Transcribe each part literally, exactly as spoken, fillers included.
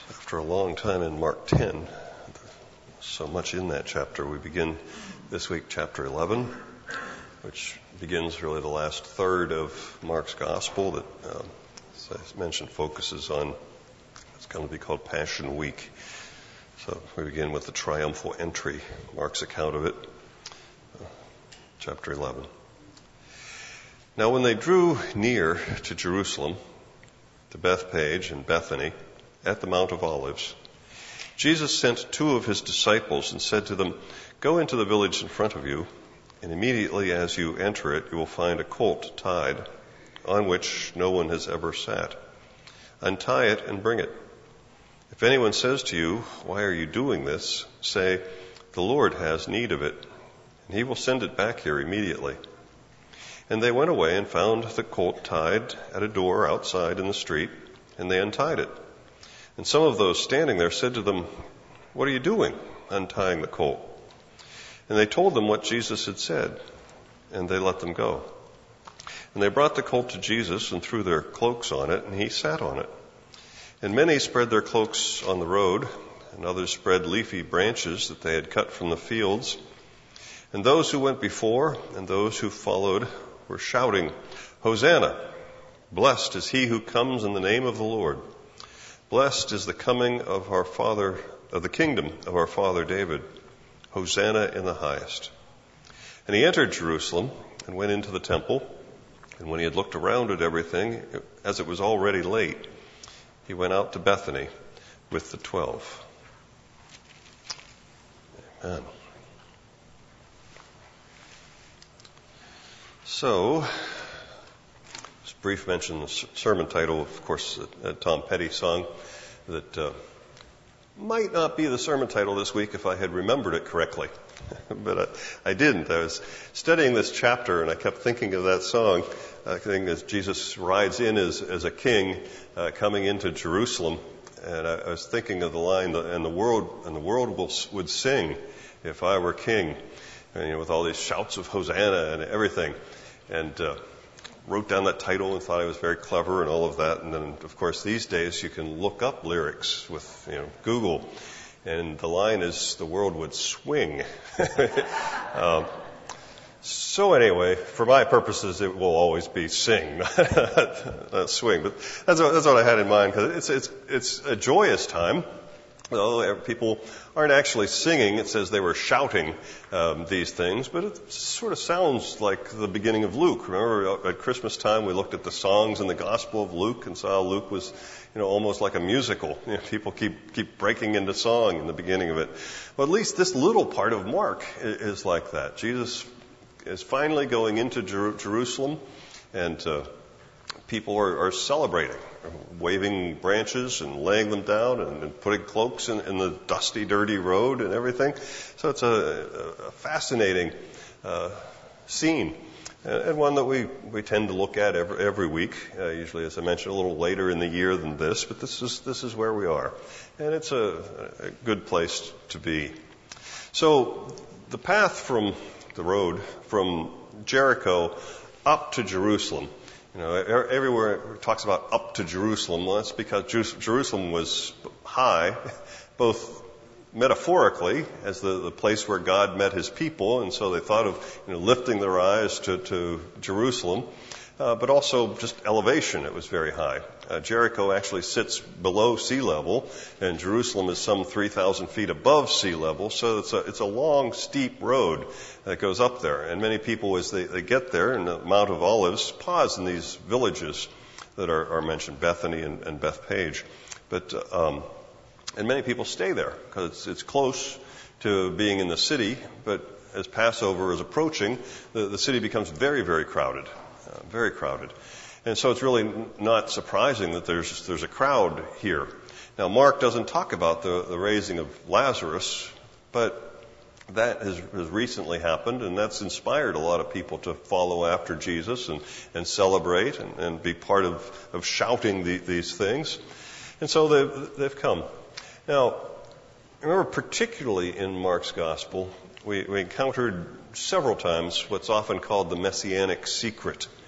After a long time in Mark ten, so much in that chapter, we begin this week chapter eleven, which begins really the last third of Mark's gospel that, um, as I mentioned, focuses on what's going to be called Passion Week. So we begin with the triumphal entry, Mark's account of it, uh, chapter eleven. Now when they drew near to Jerusalem, to Bethphage and Bethany, at the Mount of Olives, Jesus sent two of his disciples and said to them, "Go into the village in front of you, and immediately as you enter it, you will find a colt tied, on which no one has ever sat. Untie it and bring it. If anyone says to you, 'Why are you doing this?' say, 'The Lord has need of it,' and he will send it back here immediately." And they went away and found the colt tied at a door outside in the street, and they untied it. And some of those standing there said to them, "What are you doing, untying the colt?" And they told them what Jesus had said, and they let them go. And they brought the colt to Jesus and threw their cloaks on it, and he sat on it. And many spread their cloaks on the road, and others spread leafy branches that they had cut from the fields. And those who went before and those who followed were shouting, "Hosanna! Blessed is he who comes in the name of the Lord. Blessed is the coming of our father, of the kingdom of our father David. Hosanna in the highest." And he entered Jerusalem and went into the temple. And when he had looked around at everything, as it was already late, he went out to Bethany with the twelve. Amen. So, just brief mention, the sermon title, of course, a Tom Petty song that uh, might not be the sermon title this week if I had remembered it correctly. But I, I didn't. I was studying this chapter and I kept thinking of that song, uh, thinking as Jesus rides in as, as a king uh, coming into Jerusalem. And I, I was thinking of the line, and the world, and the world will, would sing if I were king. And, you know, with all these shouts of Hosanna and everything. And uh, wrote down that title and thought I was very clever and all of that. And then, of course, these days you can look up lyrics with, you know, Google. And the line is, "The world would swing." um, so anyway, for my purposes, it will always be sing, not swing. But that's what, that's what I had in mind, because it's, it's, it's a joyous time. Well, people aren't actually singing. It says they were shouting um, these things, but it sort of sounds like the beginning of Luke. Remember, at Christmas time, we looked at the songs in the Gospel of Luke and saw Luke was, you know, almost like a musical. You know, people keep keep breaking into song in the beginning of it. Well, at least this little part of Mark is like that. Jesus is finally going into Jer- Jerusalem, and uh, people are, are celebrating, waving branches and laying them down and, and putting cloaks in, in the dusty, dirty road and everything. So it's a, a fascinating uh, scene, and, and one that we, we tend to look at every, every week. Uh, usually, as I mentioned, a little later in the year than this, but this is this is where we are, and it's a, a good place to be. So the path from the road from Jericho up to Jerusalem. You know, everywhere it talks about up to Jerusalem. Well, that's because Jerusalem was high, both metaphorically as the, the place where God met his people, and so they thought of, you know, lifting their eyes to, to Jerusalem, uh, but also just elevation. It was very high. Uh, Jericho actually sits below sea level, and Jerusalem is some three thousand feet above sea level, so it's a, it's a long, steep road that goes up there. And many people, as they, they get there in the Mount of Olives, pause in these villages that are, are mentioned, Bethany and, and Bethphage. But, um, and many people stay there because it's, it's close to being in the city, but as Passover is approaching, the, the city becomes very, very crowded, uh, very crowded. And so it's really not surprising that there's there's a crowd here. Now, Mark doesn't talk about the, the raising of Lazarus, but that has, has recently happened, and that's inspired a lot of people to follow after Jesus and, and celebrate and, and be part of, of shouting the, these things. And so they've, they've come. Now, remember, particularly in Mark's Gospel, we, we encountered several times what's often called the messianic secret.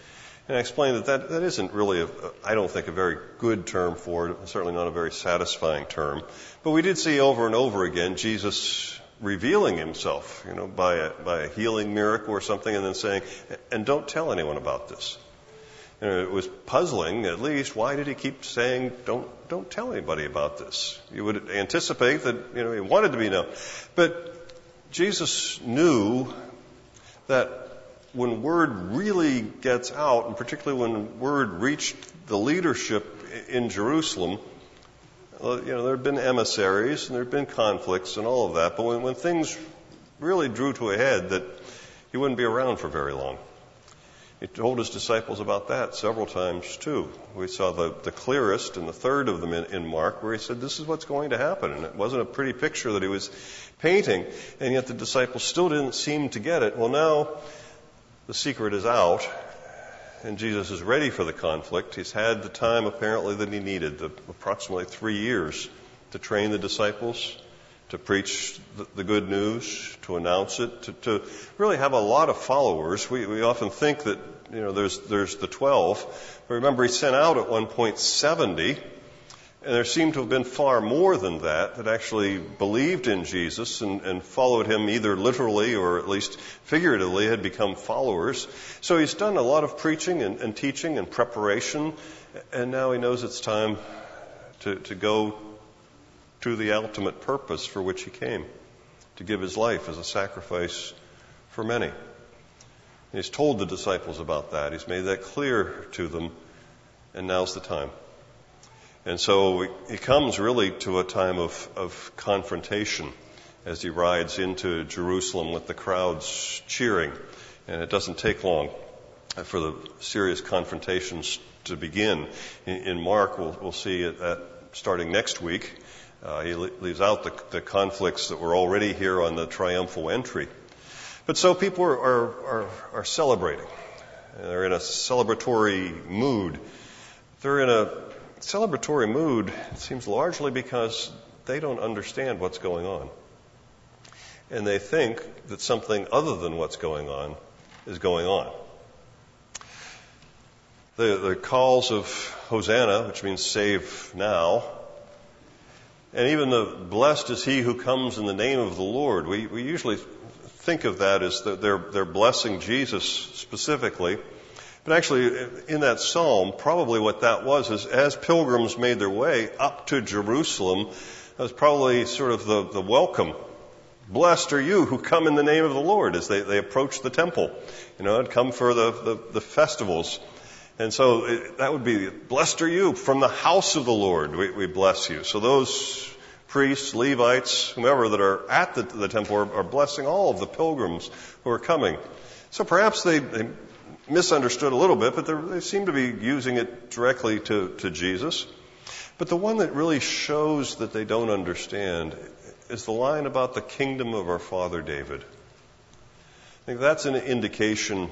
And I explained that that, that isn't really, a, I don't think, a very good term for it, certainly not a very satisfying term. But we did see over and over again Jesus revealing himself, you know, by a, by a healing miracle or something, and then saying, and don't tell anyone about this. You know, it was puzzling, at least. Why did he keep saying, don't don't tell anybody about this? You would anticipate that, you know, he wanted to be known. But Jesus knew that when word really gets out, and particularly when word reached the leadership in Jerusalem, you know, there had been emissaries and there had been conflicts and all of that, but when, when things really drew to a head, that he wouldn't be around for very long. He told his disciples about that several times too. We saw the, the clearest in the third of them in, in Mark, where he said, this is what's going to happen. And it wasn't a pretty picture that he was painting, and yet the disciples still didn't seem to get it. Well, now the secret is out, and Jesus is ready for the conflict. He's had the time, apparently, that he needed, the approximately three years, to train the disciples, to preach the, the good news, to announce it, to, to really have a lot of followers. We, we often think that, you know, there's, there's the twelve. But remember, he sent out at one point seventy, and there seemed to have been far more than that that actually believed in Jesus and, and followed him either literally or at least figuratively, had become followers. So he's done a lot of preaching and, and teaching and preparation, and now he knows it's time to, to go to the ultimate purpose for which he came, to give his life as a sacrifice for many. And he's told the disciples about that. He's made that clear to them, and now's the time. And so he comes really to a time of, of confrontation as he rides into Jerusalem with the crowds cheering. And it doesn't take long for the serious confrontations to begin. In, in Mark, we'll, we'll see it at, starting next week. Uh, he leaves out the, the conflicts that were already here on the triumphal entry. But so people are, are, are, are celebrating. They're in a celebratory mood. They're in a celebratory mood, it seems, largely because they don't understand what's going on. And they think that something other than what's going on is going on. The, the calls of Hosanna, which means save now, and even the blessed is he who comes in the name of the Lord, we, we usually think of that as the, they're, they're blessing Jesus specifically. But actually, in that psalm, probably what that was is as pilgrims made their way up to Jerusalem, that was probably sort of the, the welcome. Blessed are you who come in the name of the Lord, as they, they approach the temple, you know, and come for the, the, the festivals. And so it, that would be, blessed are you from the house of the Lord, we, we bless you. So those priests, Levites, whomever that are at the, the temple are, are blessing all of the pilgrims who are coming. So perhaps they, they misunderstood a little bit, but they seem to be using it directly to, to Jesus. But the one that really shows that they don't understand is the line about the kingdom of our father David. I think that's an indication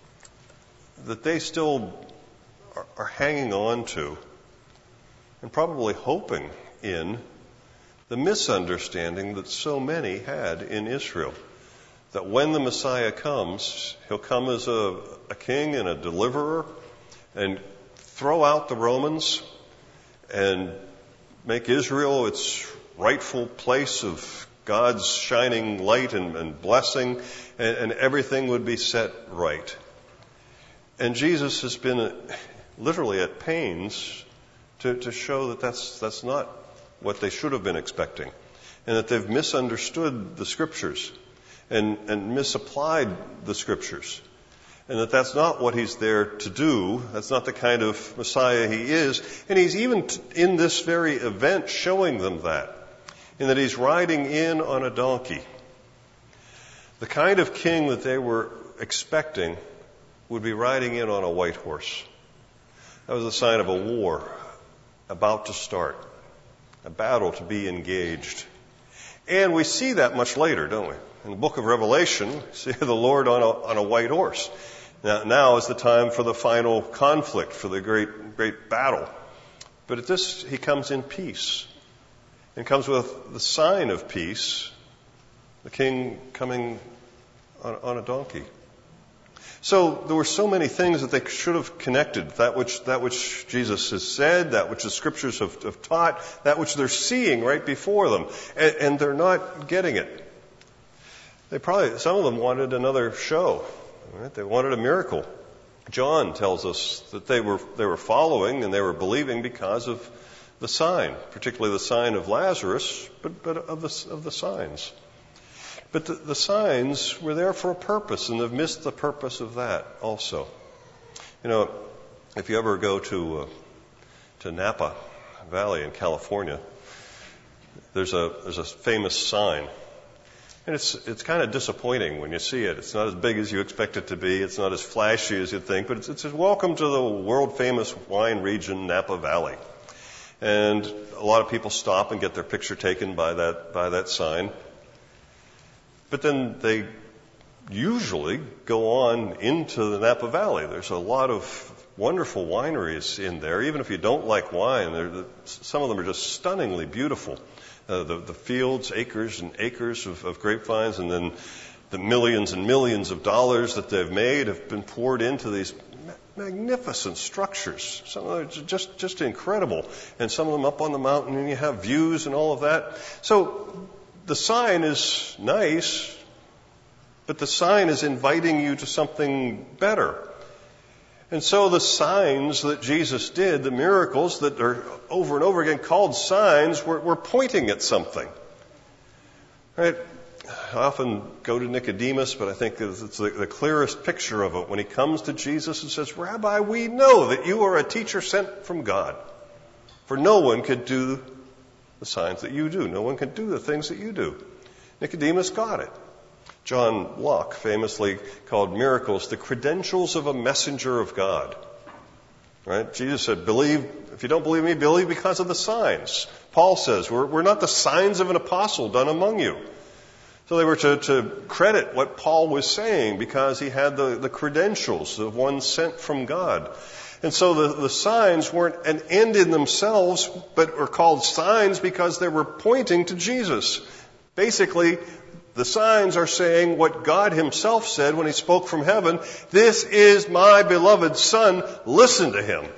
that they still are, are hanging on to and probably hoping in the misunderstanding that so many had in Israel. That when the Messiah comes, he'll come as a, a king and a deliverer and throw out the Romans and make Israel its rightful place of God's shining light and, and blessing, and, and everything would be set right. And Jesus has been literally at pains to, to show that that's, that's not what they should have been expecting, and that they've misunderstood the Scriptures. And, and misapplied the Scriptures. And that that's not what he's there to do. That's not the kind of Messiah he is. And he's even t- in this very event showing them that. In that he's riding in on a donkey. The kind of king that they were expecting would be riding in on a white horse. That was a sign of a war about to start. A battle to be engaged. And we see that much later, don't we? In the book of Revelation, we see the Lord on a, on a white horse. Now, now is the time for the final conflict, for the great, great battle. But at this, he comes in peace. And comes with the sign of peace, the king coming on, on a donkey. So there were so many things that they should have connected. That which, that which Jesus has said, that which the scriptures have, have taught, that which they're seeing right before them. And, and they're not getting it. They probably, some of them wanted another show. Right? They wanted a miracle. John tells us that they were, they were following and they were believing because of the sign, particularly the sign of Lazarus, but, but of the, of the signs. But the, the signs were there for a purpose, and they've missed the purpose of that also. You know, if you ever go to uh, to Napa Valley in California, there's a there's a famous sign, and it's it's kind of disappointing when you see it. It's not as big as you expect it to be. It's not as flashy as you'd think, but it's it says "Welcome to the world famous wine region, Napa Valley," and a lot of people stop and get their picture taken by that by that sign. But then they usually go on into the Napa Valley. There's a lot of wonderful wineries in there. Even if you don't like wine, some of them are just stunningly beautiful. Uh, the, the fields, acres and acres of, of grapevines, and then the millions and millions of dollars that they've made have been poured into these magnificent structures. Some of them are just, just incredible. And some of them up on the mountain, and you have views and all of that. So the sign is nice, but the sign is inviting you to something better. And so the signs that Jesus did, the miracles that are over and over again called signs, were, were pointing at something. Right? I often go to Nicodemus, but I think it's the, the clearest picture of it when he comes to Jesus and says, "Rabbi, we know that you are a teacher sent from God, for no one could do the signs that you do. No one can do the things that you do." Nicodemus got it. John Locke famously called miracles the credentials of a messenger of God. Right? Jesus said, "Believe, if you don't believe me, believe because of the signs." Paul says, we're, we're not the signs of an apostle done among you. So they were to, to credit what Paul was saying because he had the, the credentials of one sent from God. And so the, the signs weren't an end in themselves, but were called signs because they were pointing to Jesus. Basically, the signs are saying what God himself said when he spoke from heaven, "This is my beloved Son, listen to him."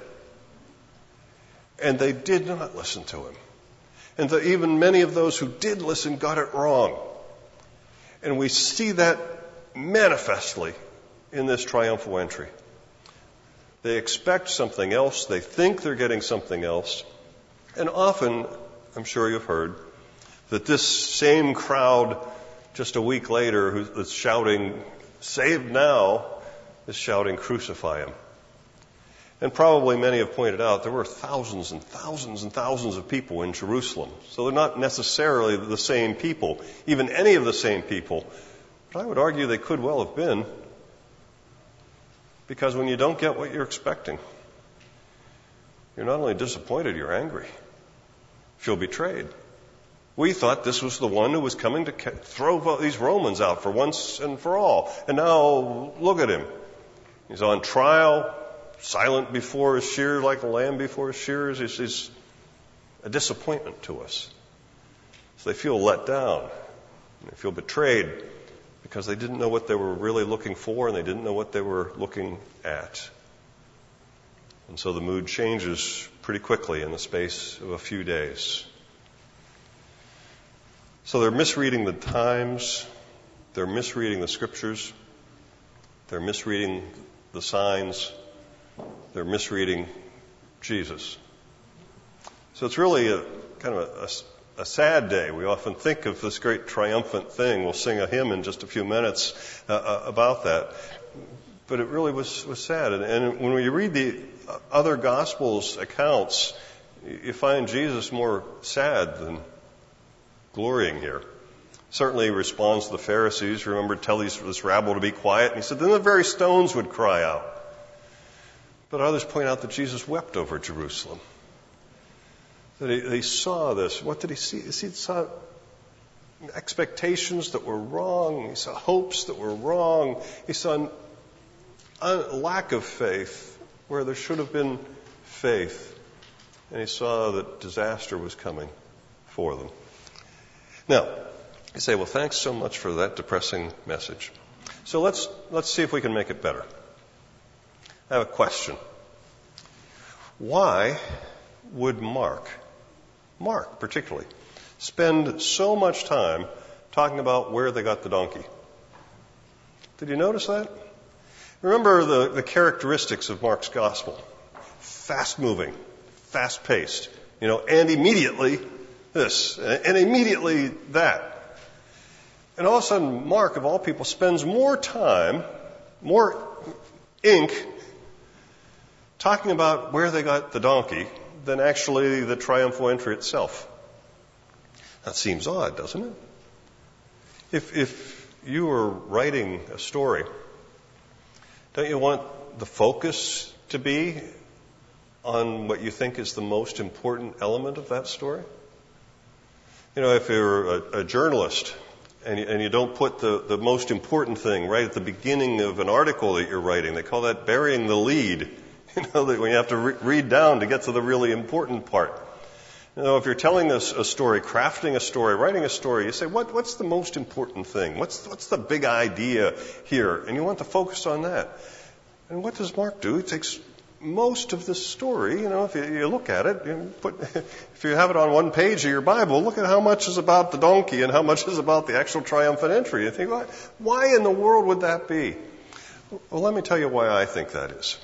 And they did not listen to him. And the, even many of those who did listen got it wrong. And we see that manifestly in this triumphal entry. They expect something else. They think they're getting something else. And often, I'm sure you've heard, that this same crowd just a week later who's shouting, "Save now," is shouting, "Crucify him." And probably many have pointed out there were thousands and thousands and thousands of people in Jerusalem. So they're not necessarily the same people, even any of the same people. But I would argue they could well have been. Because when you don't get what you're expecting, you're not only disappointed, you're angry. You feel betrayed. We thought this was the one who was coming to throw these Romans out for once and for all. And now look at him. He's on trial, silent before his shears, like a lamb before his shears. He's, he's a disappointment to us. So they feel let down. They feel betrayed because they didn't know what they were really looking for and they didn't know what they were looking at. And so the mood changes pretty quickly in the space of a few days. So they're misreading the times, they're misreading the scriptures, they're misreading the signs, they're misreading Jesus. So it's really a kind of a, a, a sad day. We often think of this great triumphant thing. We'll sing a hymn in just a few minutes uh, uh, about that. But it really was, was sad. And, and when we read the other Gospels accounts, you find Jesus more sad than glorying here. Certainly he responds to the Pharisees. Remember, tell these, this rabble to be quiet. And he said, then the very stones would cry out. But others point out that Jesus wept over Jerusalem. That he, he saw this. What did he see? He saw expectations that were wrong. He saw hopes that were wrong. He saw a lack of faith where there should have been faith. And he saw that disaster was coming for them. Now, you say, well, thanks so much for that depressing message. So let's, let's see if we can make it better. I have a question. Why would Mark, Mark particularly, spend so much time talking about where they got the donkey? Did you notice that? Remember the, the characteristics of Mark's gospel. Fast-moving, fast-paced, you know, and immediately this, and immediately that. And all of a sudden, Mark, of all people, spends more time, more ink, talking about where they got the donkey than actually the triumphal entry itself. That seems odd, doesn't it? If, if you were writing a story, don't you want the focus to be on what you think is the most important element of that story? You know, if you're a, a journalist and you, and you don't put the, the most important thing right at the beginning of an article that you're writing, they call that burying the lead. You know, that when you have to re- read down to get to the really important part. You know, if you're telling a, a story, crafting a story, writing a story, you say, what, what's the most important thing? What's, what's the big idea here? And you want to focus on that. And what does Mark do? He takes most of the story, you know, if you, you look at it, you put, if you have it on one page of your Bible, look at how much is about the donkey and how much is about the actual triumphant entry. You think, why, why in the world would that be? Well, let me tell you why I think that is.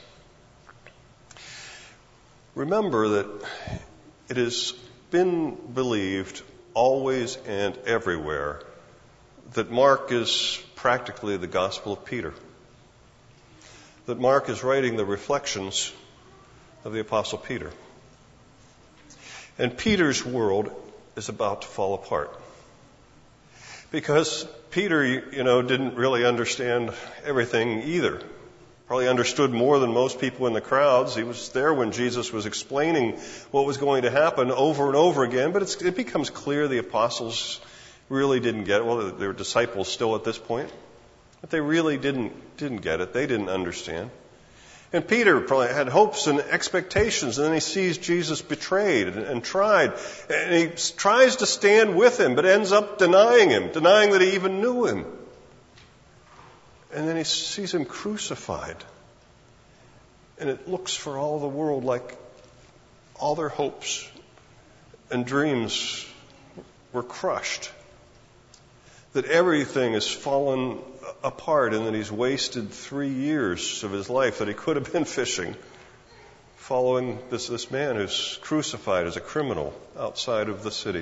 Remember that it has been believed always and everywhere that Mark is practically the Gospel of Peter. That Mark is writing the reflections of the Apostle Peter. And Peter's world is about to fall apart. Because Peter, you know, didn't really understand everything either. Probably understood more than most people in the crowds. He was there when Jesus was explaining what was going to happen over and over again. But it's, it becomes clear the apostles really didn't get it. Well, they were disciples still at this point. But they really didn't, didn't get it. They didn't understand. And Peter probably had hopes and expectations. And then he sees Jesus betrayed and, and tried. And he tries to stand with him, but ends up denying him, denying that he even knew him. And then he sees him crucified. And it looks for all the world like all their hopes and dreams were crushed. That everything has fallen apart and that he's wasted three years of his life that he could have been fishing, following this, this man who's crucified as a criminal outside of the city.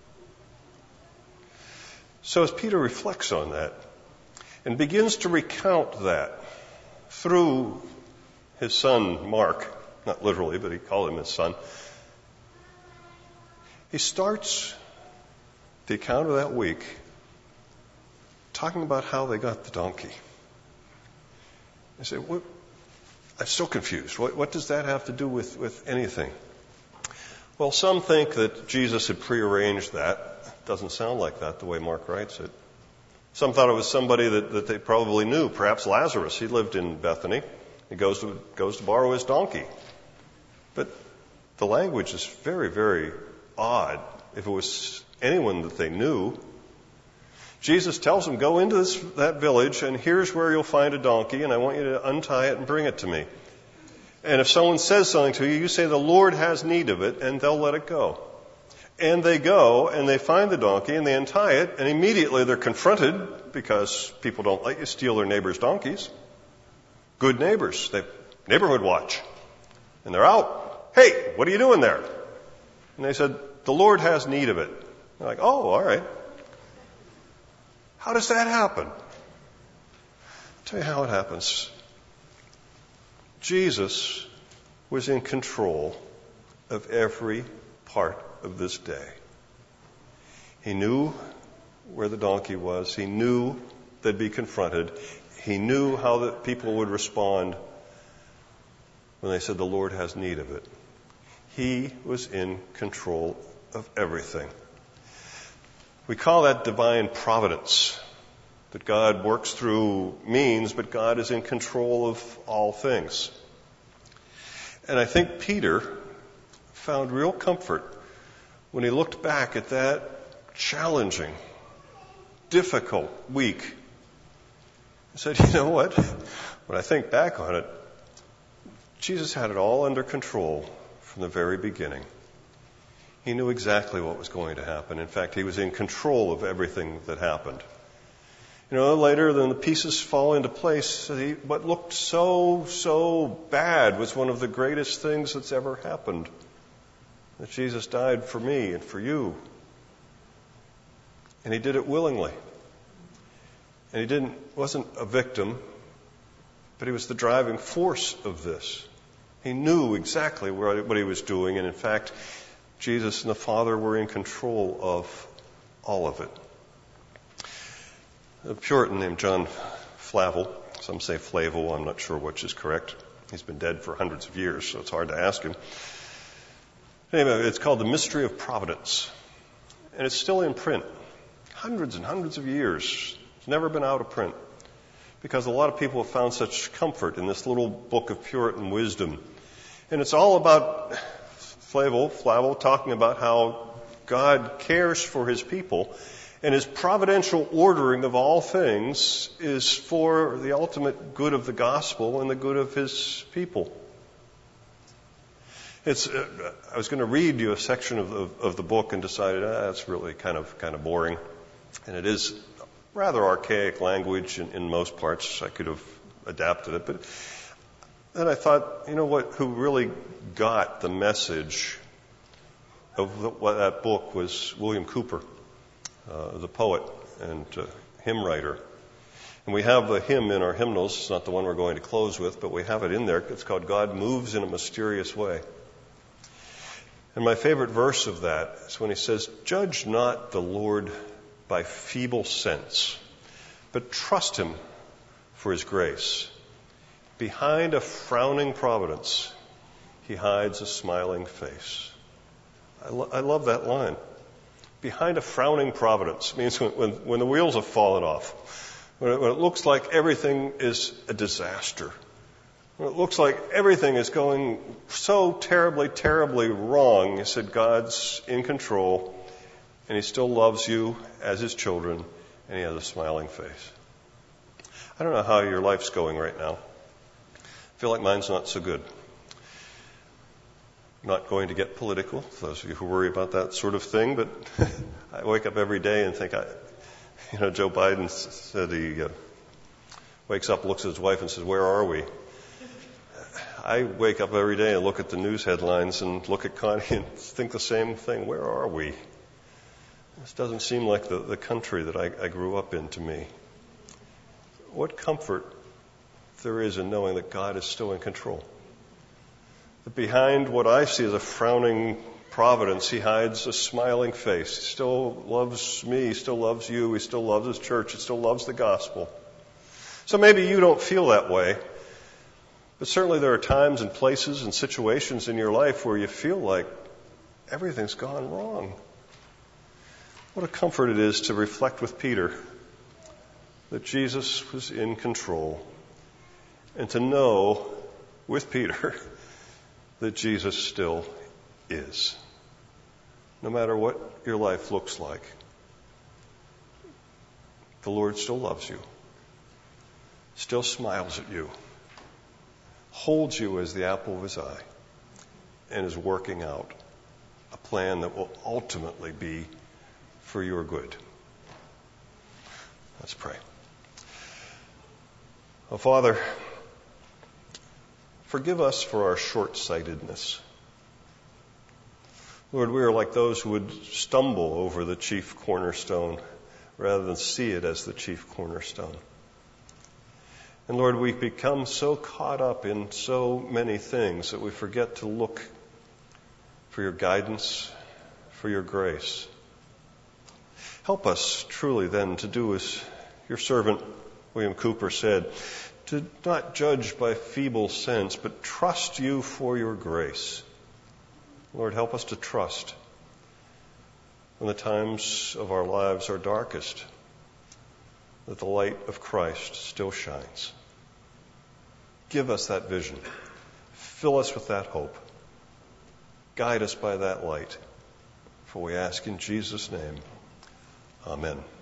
So as Peter reflects on that, and begins to recount that through his son, Mark, not literally, but he called him his son, he starts the account of that week talking about how they got the donkey. I say, what? I'm so confused. What, what does that have to do with, with anything? Well, some think that Jesus had prearranged that. Doesn't sound like that the way Mark writes it. Some thought it was somebody that, that they probably knew, perhaps Lazarus. He lived in Bethany. He goes to, goes to borrow his donkey. But the language is very, very odd. If it was anyone that they knew, Jesus tells them, go into this, that village, and here's where you'll find a donkey, and I want you to untie it and bring it to me. And if someone says something to you, you say, the Lord has need of it, and they'll let it go. And they go, and they find the donkey, and they untie it, and immediately they're confronted, because people don't let you steal their neighbors' donkeys. Good neighbors. They neighborhood watch. And they're out. Hey, what are you doing there? And they said, the Lord has need of it. They're like, oh, all right. How does that happen? I'll tell you how it happens. Jesus was in control of every part of this day. He knew where the donkey was. He knew they'd be confronted. He knew how the people would respond when they said the Lord has need of it. He was in control of everything. We call that divine providence, that God works through means, but God is in control of all things. And I think Peter found real comfort when he looked back at that challenging, difficult week I said, you know what? When I think back on it, Jesus had it all under control from the very beginning. He knew exactly what was going to happen. In fact, he was in control of everything that happened. You know, later, then the pieces fall into place. He, what looked so, so bad was one of the greatest things that's ever happened. That Jesus died for me and for you. And he did it willingly. And he didn't, wasn't a victim, but he was the driving force of this. He knew exactly what he was doing, and in fact, Jesus and the Father were in control of all of it. A Puritan named John Flavel, some say Flavel, I'm not sure which is correct. He's been dead for hundreds of years, so it's hard to ask him. Anyway, it's called The Mystery of Providence, and it's still in print. Hundreds and hundreds of years. It's never been out of print, because a lot of people have found such comfort in this little book of Puritan wisdom. And it's all about Flavel, Flavel talking about how God cares for his people, and his providential ordering of all things is for the ultimate good of the gospel and the good of his people. It's, uh, I was going to read you a section of the, of the book and decided, ah, that's really kind of kind of boring. And it is rather archaic language in, in most parts. I could have adapted it. But then I thought, you know what, who really got the message of the, what that book was William Cowper. Uh, the poet and uh, hymn writer. And we have the hymn in our hymnals. It's not the one we're going to close with, but we have it in there. It's called God Moves in a Mysterious Way. And my favorite verse of that is when he says, "Judge not the Lord by feeble sense, but trust him for his grace. Behind a frowning providence, he hides a smiling face." I, lo- I love that line. Behind a frowning providence means when, when, when the wheels have fallen off, when it, when it looks like everything is a disaster, when it looks like everything is going so terribly, terribly wrong, he said God's in control, and he still loves you as his children, and he has a smiling face. I don't know how your life's going right now. I feel like mine's not so good. Not going to get political, those of you who worry about that sort of thing, but I wake up every day and think, I, you know, Joe Biden said he uh, wakes up, looks at his wife and says, "Where are we?" I wake up every day and look at the news headlines and look at Connie and think the same thing. Where are we? This doesn't seem like the, the country that I, I grew up in to me. What comfort there is in knowing that God is still in control. That behind what I see as a frowning providence, he hides a smiling face. He still loves me. He still loves you. He still loves his church. He still loves the gospel. So maybe you don't feel that way. But certainly there are times and places and situations in your life where you feel like everything's gone wrong. What a comfort it is to reflect with Peter that Jesus was in control, and to know with Peter that Jesus still is. No matter what your life looks like, the Lord still loves you, still smiles at you, holds you as the apple of his eye, and is working out a plan that will ultimately be for your good. Let's pray. Oh, Father, forgive us for our short-sightedness. Lord, we are like those who would stumble over the chief cornerstone rather than see it as the chief cornerstone. And Lord, we become so caught up in so many things that we forget to look for your guidance, for your grace. Help us truly then to do as your servant William Cowper said, to not judge by feeble sense, but trust you for your grace. Lord, help us to trust when the times of our lives are darkest, that the light of Christ still shines. Give us that vision. Fill us with that hope. Guide us by that light. For we ask in Jesus' name. Amen.